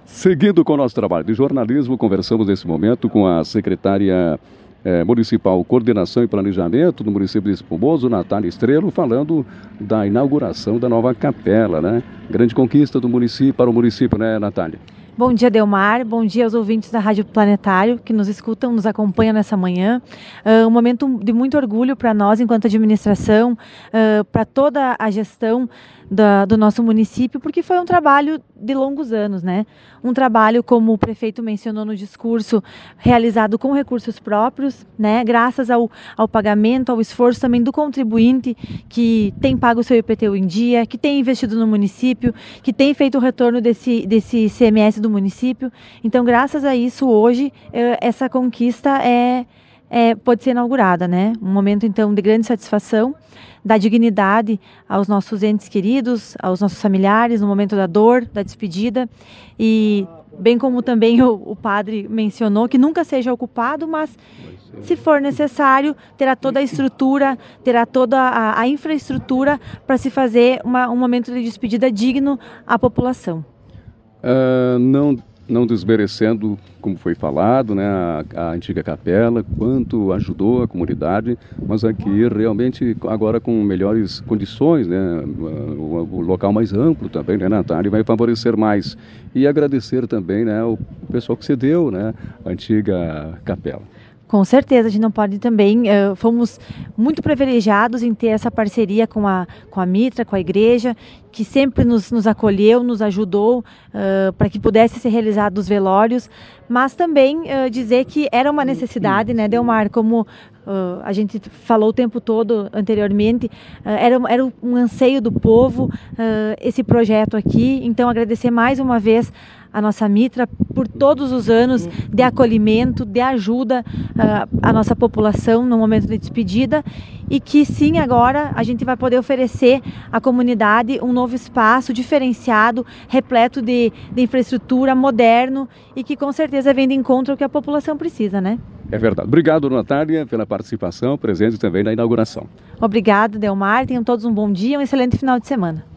Seguindo com o nosso trabalho de jornalismo, conversamos nesse momento com a secretária municipal Coordenação e Planejamento do município de Espumoso, Natália Estrelo, falando da inauguração da nova capela, né? Grande conquista do município para o município, né, Natália? Bom dia, Delmar. Bom dia aos ouvintes da Rádio Planetário que nos escutam, nos acompanham nessa manhã. Um momento de muito orgulho para nós, enquanto administração, para toda a gestão do nosso município, porque foi um trabalho de longos anos, né? Um trabalho, como o prefeito mencionou no discurso, realizado com recursos próprios, né? Graças ao pagamento, ao esforço também do contribuinte que tem pago o seu IPTU em dia, que tem investido no município, que tem feito o retorno desse ICMS do município. Então, graças a isso, hoje, essa conquista pode ser inaugurada, né? Um momento, então, de grande satisfação, da dignidade aos nossos entes queridos, aos nossos familiares, no momento da dor, da despedida, e bem como também o padre mencionou, que nunca seja ocupado, mas se for necessário, terá toda a estrutura, terá toda a infraestrutura para se fazer um momento de despedida digno à população. Não desmerecendo, como foi falado, né, a antiga capela, quanto ajudou a comunidade, mas aqui realmente agora com melhores condições, né, o local mais amplo também, né, Natália, vai favorecer mais. E agradecer também, né, o pessoal que cedeu, né, a antiga capela. Com certeza, a gente não pode também, fomos muito privilegiados em ter essa parceria com a Mitra, com a igreja, que sempre nos acolheu, nos ajudou para que pudesse ser realizados os velórios, mas também dizer que era uma necessidade, né, Delmar, como a gente falou o tempo todo anteriormente, era um anseio do povo esse projeto aqui. Então agradecer mais uma vez a nossa Mitra por todos os anos de acolhimento, de ajuda à nossa população no momento de despedida, e que sim, agora a gente vai poder oferecer à comunidade um novo espaço diferenciado, repleto de infraestrutura, moderno, e que com certeza vem de encontro ao que a população precisa, né? É verdade. Obrigado, Natália, pela participação, presente também na inauguração. Obrigado, Delmar. Tenham todos um bom dia, um excelente final de semana.